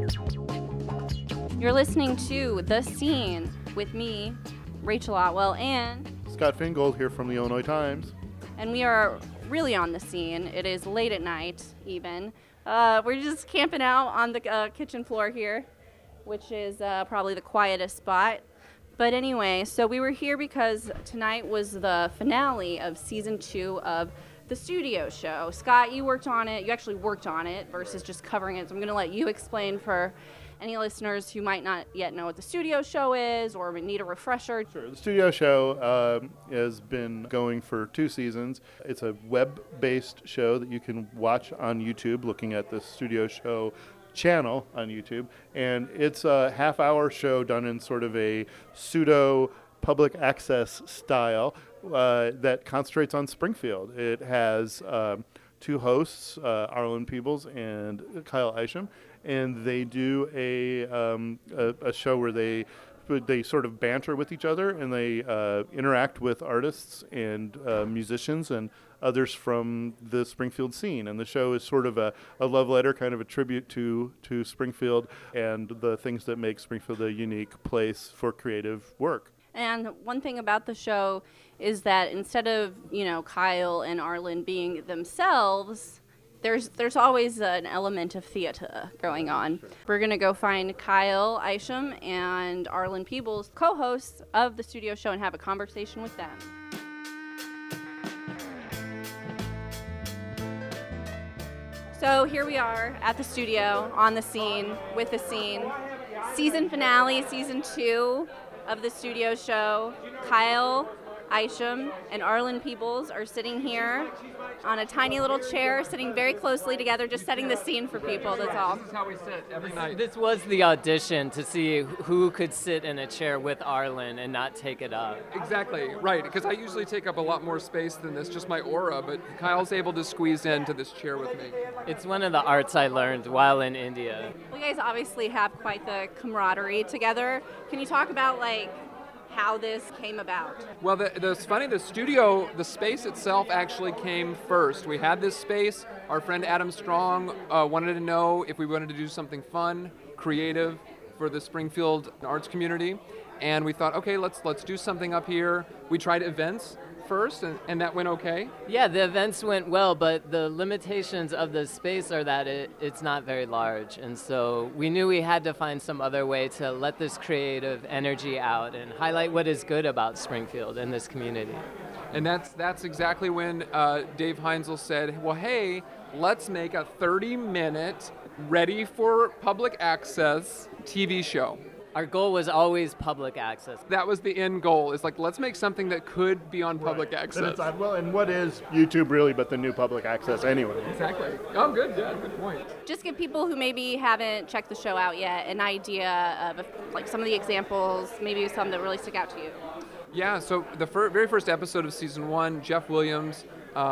You're listening to The Scene with me, Rachel Otwell, and Scott Fingold here from the Illinois Times. And we are really on the scene. It is late at night, even. We're just camping out on the kitchen floor here, which is probably the quietest spot. But anyway, so we were here because tonight was the finale of season 2 of the studio show. Scott, you worked on it. You actually worked on it versus just covering it. So I'm going to let you explain for any listeners who might not yet know what the studio show is or need a refresher. Sure. The studio show has been going for 2 seasons. It's a web-based show that you can watch on YouTube, looking at the studio show channel on YouTube. And it's a half-hour show done in sort of a pseudo public access style that concentrates on Springfield. It has 2 hosts, Arlen Peebles and Kyle Isham, and they do a show where they sort of banter with each other, and they interact with artists and musicians and others from the Springfield scene. And the show is sort of a love letter, kind of a tribute to Springfield and the things that make Springfield a unique place for creative work. And one thing about the show is that instead of, Kyle and Arlen being themselves, there's always an element of theater going on. Sure. We're going to go find Kyle Isham and Arlen Peebles, co-hosts of the studio show, and have a conversation with them. So here we are at the studio, on the scene, with the scene. Season finale, season 2 of the studio show. Kyle Isham and Arlen Peebles are sitting here on a tiny little chair, sitting very closely together, just setting the scene for people, that's all. This is how we sit every night. This was the audition to see who could sit in a chair with Arlen and not take it up. Exactly, right, because I usually take up a lot more space than this, just my aura, but Kyle's able to squeeze into this chair with me. It's one of the arts I learned while in India. Well, you guys obviously have quite the camaraderie together. Can you talk about, how this came about? Well, it's funny, the space itself actually came first. We had this space. Our friend Adam Strong wanted to know if we wanted to do something fun, creative for the Springfield arts community. And we thought, okay, let's do something up here. We tried events first, and that went okay. Yeah, the events went well, but the limitations of the space are that it's not very large. And so we knew we had to find some other way to let this creative energy out and highlight what is good about Springfield and this community. And that's exactly when Dave Heinzel said, well, hey, let's make a 30-minute, ready for public access TV show. Our goal was always public access. That was the end goal. It's let's make something that could be on public access. And what is YouTube really but the new public access anyway? Exactly. Oh, good. Yeah, good point. Just give people who maybe haven't checked the show out yet an idea of some of the examples, maybe some that really stick out to you. Yeah, so the very first episode of season 1, Jeff Williams,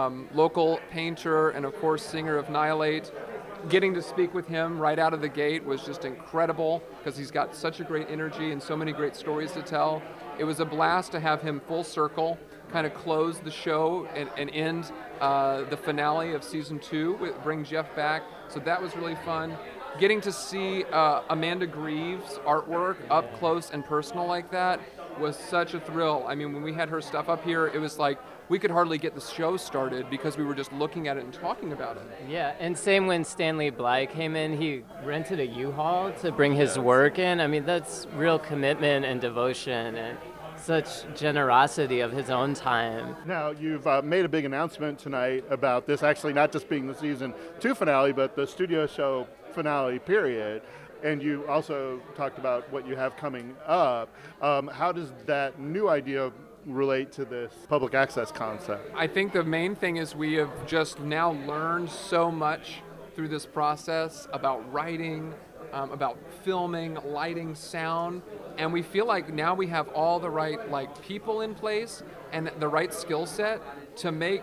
local painter and of course singer of Nihilate. Getting to speak with him right out of the gate was just incredible because he's got such a great energy and so many great stories to tell. It was a blast to have him full circle, kind of close the show and end the finale of season 2, bring Jeff back. So that was really fun. Getting to see Amanda Greaves' artwork up close and personal like that was such a thrill. I mean, when we had her stuff up here, it was like we could hardly get the show started because we were just looking at it and talking about it. Yeah, and same when Stanley Bly came in, he rented a U-Haul to bring his work in. I mean, that's real commitment and devotion and such generosity of his own time. Now, you've made a big announcement tonight about this actually not just being the season 2 finale, but the studio show finale, period. And you also talked about what you have coming up. How does that new idea relate to this public access concept? I think the main thing is we have just now learned so much through this process about writing, about filming, lighting, sound, and we feel like now we have all the right people in place and the right skill set to make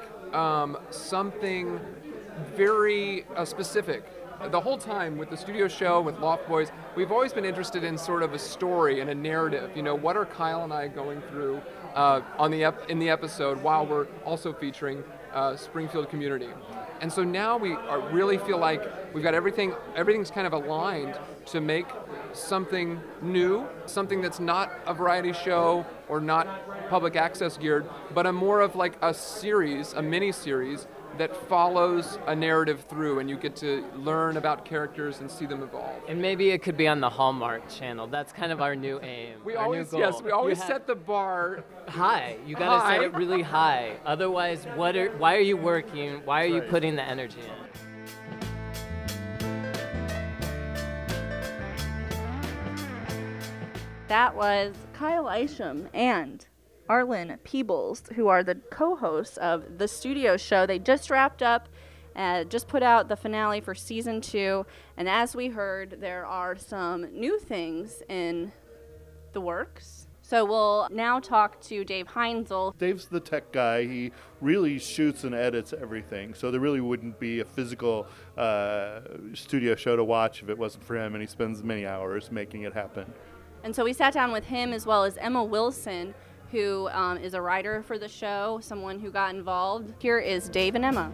something very specific. The whole time with the studio show, with Loft Boys, we've always been interested in sort of a story and a narrative. What are Kyle and I going through in the episode while we're also featuring Springfield community. And so now we really feel like we've got everything's kind of aligned to make something new, something that's not a variety show or not public access geared, but a more of like a series, a mini series that follows a narrative through, and you get to learn about characters and see them evolve. And maybe it could be on the Hallmark Channel. That's kind of our new aim. We our always new goal. we always set the bar high. You gotta high. set it really high. Otherwise, why are you working? Why are you putting the energy in? That was Kyle Isham and Arlen Peebles, who are the co-hosts of The Studio Show. They just wrapped up, just put out the finale for season 2, and as we heard, there are some new things in the works. So we'll now talk to Dave Heinzel. Dave's the tech guy. He really shoots and edits everything, so there really wouldn't be a physical studio show to watch if it wasn't for him, and he spends many hours making it happen. And so we sat down with him as well as Emma Wilson, who is a writer for the show, someone who got involved. Here is Dave and Emma.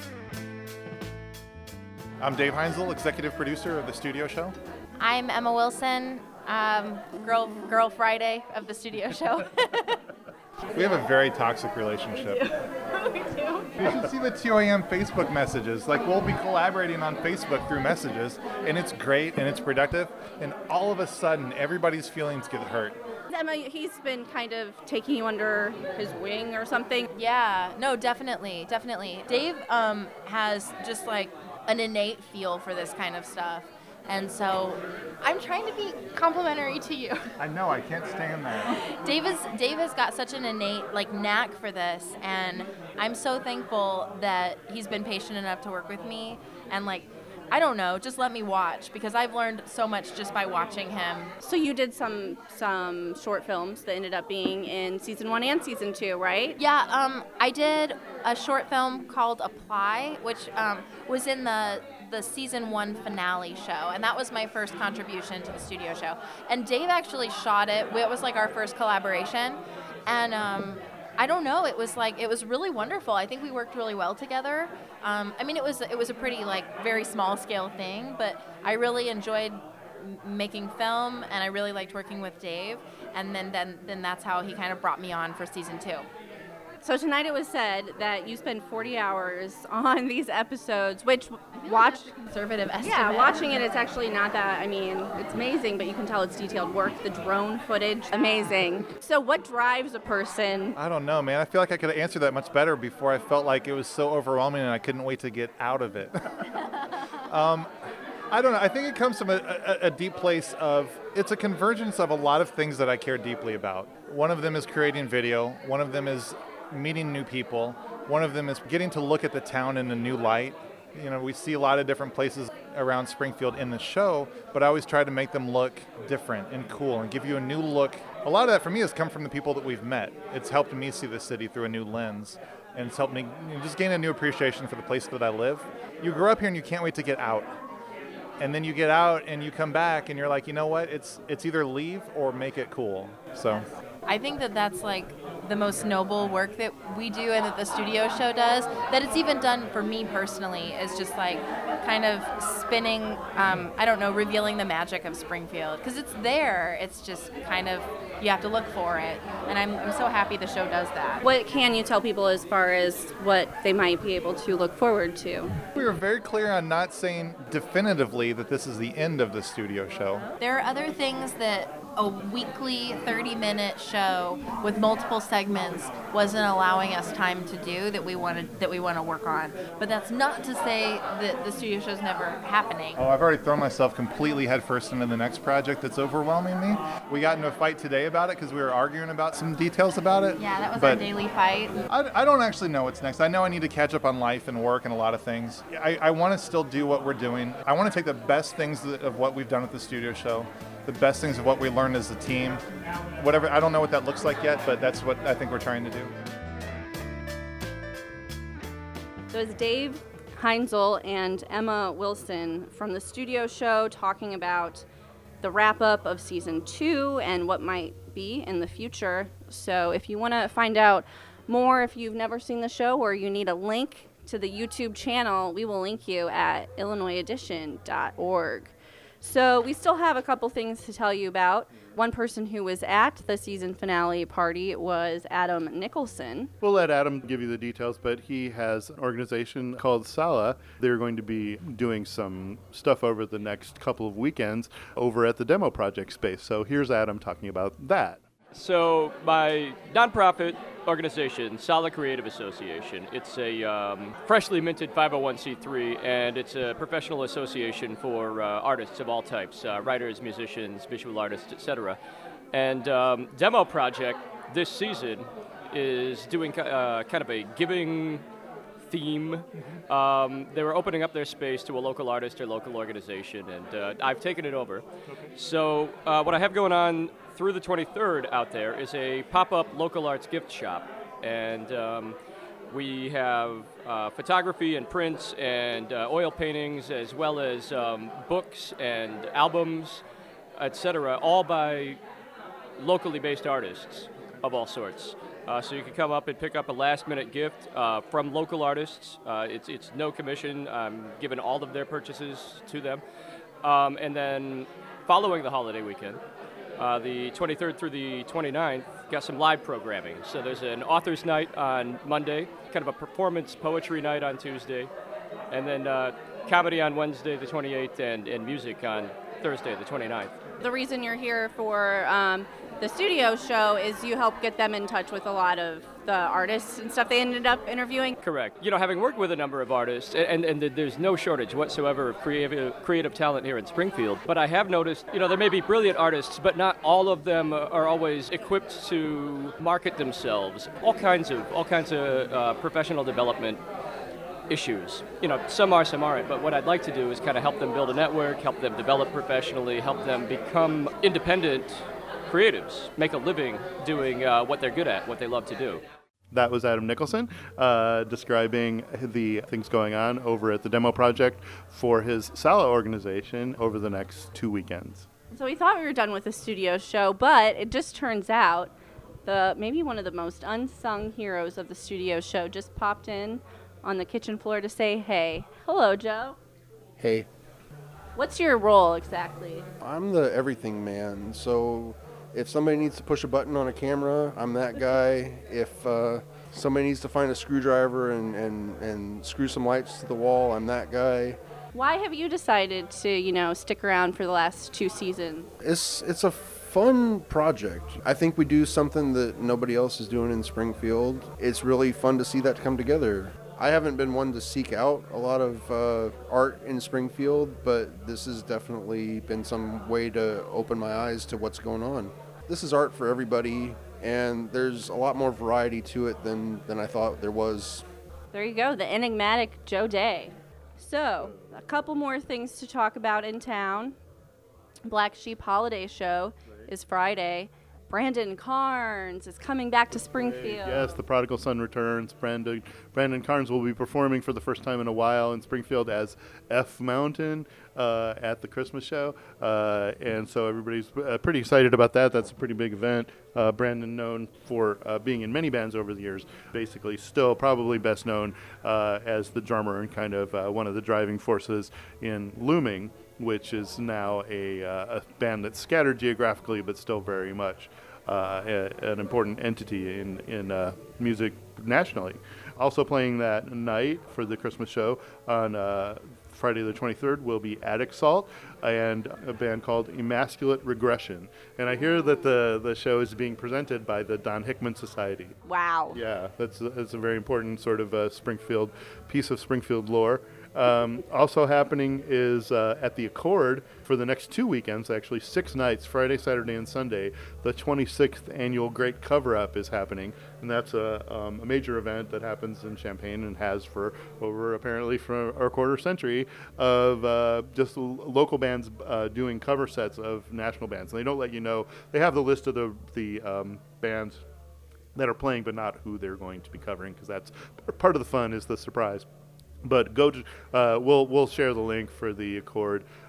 I'm Dave Heinzel, executive producer of The Studio Show. I'm Emma Wilson, Girl Friday of The Studio Show. We have a very toxic relationship. We do. You should see the TOAM Facebook messages. Like, we'll be collaborating on Facebook through messages, and it's great and it's productive, and all of a sudden, everybody's feelings get hurt. Emma, he's been kind of taking you under his wing or something. Yeah, no, definitely. Dave has just like an innate feel for this kind of stuff. And so I'm trying to be complimentary to you. I know, I can't stand that. Dave has got such an innate like knack for this, and I'm so thankful that he's been patient enough to work with me, and like, I don't know, just let me watch, because I've learned so much just by watching him. So you did some short films that ended up being in season 1 and season 2, right? Yeah, I did a short film called Apply, which was in the season 1 finale show, and that was my first contribution to the studio show. And Dave actually shot it. It was like our first collaboration, and I don't know, it was really wonderful. I think we worked really well together. I mean, it was a pretty like very small scale thing, but I really enjoyed making film, and I really liked working with Dave. And then that's how he kind of brought me on for season 2. So tonight it was said that you spend 40 hours on these episodes, which Conservative estimate. Yeah, watching it, it's actually not that, I mean, it's amazing, but you can tell it's detailed work. The drone footage, amazing. So what drives a person? I don't know, man. I feel like I could have answered that much better before I felt like it was so overwhelming and I couldn't wait to get out of it. I don't know. I think it comes from a deep place of, it's a convergence of a lot of things that I care deeply about. One of them is creating video. One of them is meeting new people. One of them is getting to look at the town in a new light. You know, we see a lot of different places around Springfield in the show, but I always try to make them look different and cool and give you a new look. A lot of that for me has come from the people that we've met. It's helped me see the city through a new lens, and it's helped me just gain a new appreciation for the place that I live. You grow up here and you can't wait to get out. And then you get out and you come back and you're like, you know what? It's either leave or make it cool. So I think that's like the most noble work that we do and that the studio show does, that it's even done for me personally, is just like kind of spinning, I don't know, revealing the magic of Springfield. Because it's there, it's just kind of, you have to look for it. And I'm so happy the show does that. What can you tell people as far as what they might be able to look forward to? we were very clear on not saying definitively that this is the end of the studio show. There are other things that a weekly 30-minute show with multiple segments wasn't allowing us time to do that we want to work on. But that's not to say that the studio show's never happening. Oh, I've already thrown myself completely headfirst into the next project that's overwhelming me. We got into a fight today about it because we were arguing about some details about it. Yeah, that was but our daily fight. I don't actually know what's next. I know I need to catch up on life and work and a lot of things. I want to still do what we're doing. I want to take the best things of what we've done with the studio show, the best things of what we learned as a team, whatever. I don't know what that looks like yet, but that's what I think we're trying to do. So it's Dave Heinzel and Emma Wilson from the studio show talking about the wrap-up of season 2 and what might be in the future. So if you want to find out more if you've never seen the show or you need a link to the YouTube channel, we will link you at illinoisedition.org. So we still have a couple things to tell you about. One person who was at the season finale party was Adam Nicholson. We'll let Adam give you the details, but he has an organization called Sala. They're going to be doing some stuff over the next couple of weekends over at the Demo Project space. So here's Adam talking about that. So my nonprofit organization, Sala Creative Association, it's a freshly minted 501c3, and it's a professional association for artists of all types, writers, musicians, visual artists, etc. And Demo Project this season is doing kind of a giving theme. They were opening up their space to a local artist or local organization, and I've taken it over. So what I have going on through the 23rd out there is a pop-up local arts gift shop, and we have photography and prints and oil paintings, as well as books and albums, etc., all by locally based artists of all sorts. So you can come up and pick up a last-minute gift from local artists. It's no commission. I'm giving all of their purchases to them. And then following the holiday weekend, the 23rd through the 29th, got some live programming. So there's an author's night on Monday, kind of a performance poetry night on Tuesday, and then comedy on Wednesday the 28th, and music on Thursday the 29th. The reason you're here for the studio show is you help get them in touch with a lot of the artists and stuff they ended up interviewing. Correct. You know, having worked with a number of artists, and there's no shortage whatsoever of creative talent here in Springfield, but I have noticed, you know, there may be brilliant artists, but not all of them are always equipped to market themselves. All kinds of professional development issues. You know, some are, some aren't, but what I'd like to do is kind of help them build a network, help them develop professionally, help them become independent creatives, make a living doing what they're good at, what they love to do. That was Adam Nicholson describing the things going on over at the Demo Project for his Sala organization over the next 2 weekends. So we thought we were done with the studio show, but it just turns out maybe one of the most unsung heroes of the studio show just popped in on the kitchen floor to say hey. Hello, Joe. Hey. What's your role exactly? I'm the everything man. So if somebody needs to push a button on a camera, I'm that guy. If somebody needs to find a screwdriver and screw some lights to the wall, I'm that guy. Why have you decided to, stick around for the last 2 seasons? It's a fun project. I think we do something that nobody else is doing in Springfield. It's really fun to see that come together. I haven't been one to seek out a lot of art in Springfield, but this has definitely been some way to open my eyes to what's going on. This is art for everybody, and there's a lot more variety to it than I thought there was. There you go, the enigmatic Joe Day. So, a couple more things to talk about in town. Black Sheep Holiday Show is Friday. Brandon Carnes is coming back to Springfield. Yes, the prodigal son returns. Brandon Carnes will be performing for the first time in a while in Springfield as F Mountain at the Christmas show. And so everybody's pretty excited about that. That's a pretty big event. Brandon, known for being in many bands over the years, basically still probably best known as the drummer and kind of one of the driving forces in Looming, which is now a band that's scattered geographically but still very much an important entity in music nationally. Also playing that night for the Christmas show on Friday the 23rd will be Attic Salt and a band called Emasculate Regression. And I hear that the show is being presented by the Don Hickman Society. Wow. Yeah, that's a very important sort of Springfield piece of Springfield lore. Also happening is at the Accord for the next 2 weekends, actually 6 nights, Friday, Saturday, and Sunday. The 26th annual Great Cover-Up is happening, and that's a major event that happens in Champaign and has for over apparently for a quarter century of just local bands doing cover sets of national bands. And they don't let you know. They have the list of the bands that are playing, but not who they're going to be covering, because that's part of the fun is the surprise. But go to we'll share the link for the Accord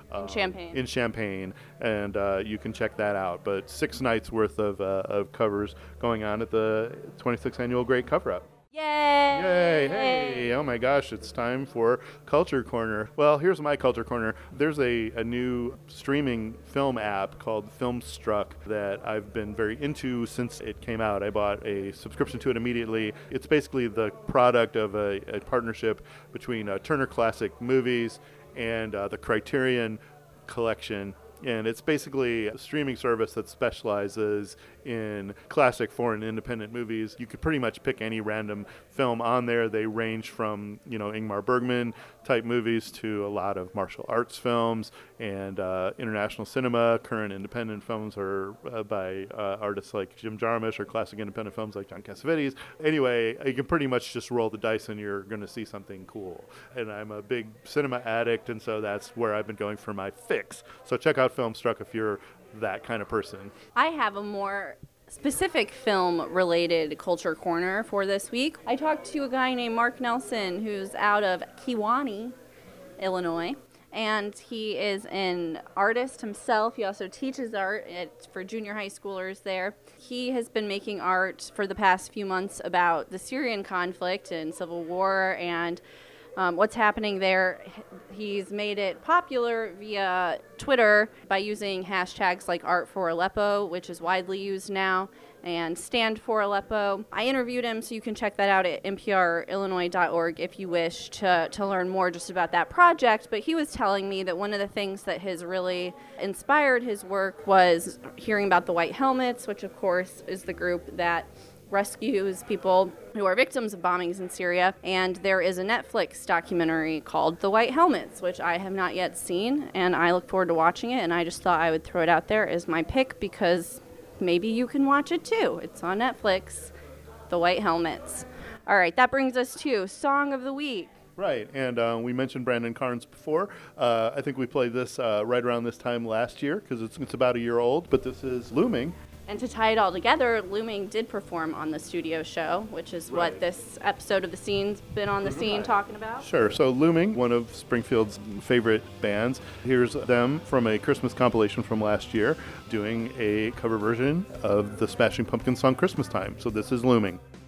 In Champaign, and you can check that out. But 6 nights worth of covers going on at the 26th annual Great Cover Up. Yay! Yay! Hey! Oh my gosh, it's time for Culture Corner. Well, here's my Culture Corner. There's a new streaming film app called Filmstruck that I've been very into since it came out. I bought a subscription to it immediately. It's basically the product of a partnership between Turner Classic Movies and the Criterion Collection. And it's basically a streaming service that specializes in classic foreign independent movies. You could pretty much pick any random film on there. They range from, Ingmar Bergman type movies to a lot of martial arts films and international cinema. Current independent films are by artists like Jim Jarmusch, or classic independent films like John Cassavetes. Anyway, you can pretty much just roll the dice and you're going to see something cool. And I'm a big cinema addict, and so that's where I've been going for my fix. So check out Filmstruck if you're that kind of person. I have a more specific film-related Culture Corner for this week. I talked to a guy named Mark Nelson who's out of Kewanee, Illinois, and he is an artist himself. He also teaches art for junior high schoolers there. He has been making art for the past few months about the Syrian conflict and civil war and what's happening there. He's made it popular via Twitter by using hashtags like Art for Aleppo, which is widely used now, and Stand for Aleppo. I interviewed him, so you can check that out at nprillinois.org if you wish to learn more just about that project. But he was telling me that one of the things that has really inspired his work was hearing about the White Helmets, which of course is the group that rescues people who are victims of bombings in Syria. And there is a Netflix documentary called The White Helmets, which I have not yet seen, and I look forward to watching it. And I just thought I would throw it out there as my pick because maybe you can watch it too. It's on Netflix, The White Helmets. All right, that brings us to Song of the Week. Right, and we mentioned Brandon Carnes before. I think we played this right around this time last year because it's about a year old, but this is Looming. And to tie it all together, Looming did perform on the studio show, which is what this episode of The Scene's been on the scene talking about. Sure. So Looming, one of Springfield's favorite bands. Here's them from a Christmas compilation from last year doing a cover version of the Smashing Pumpkins song Christmas Time. So this is Looming.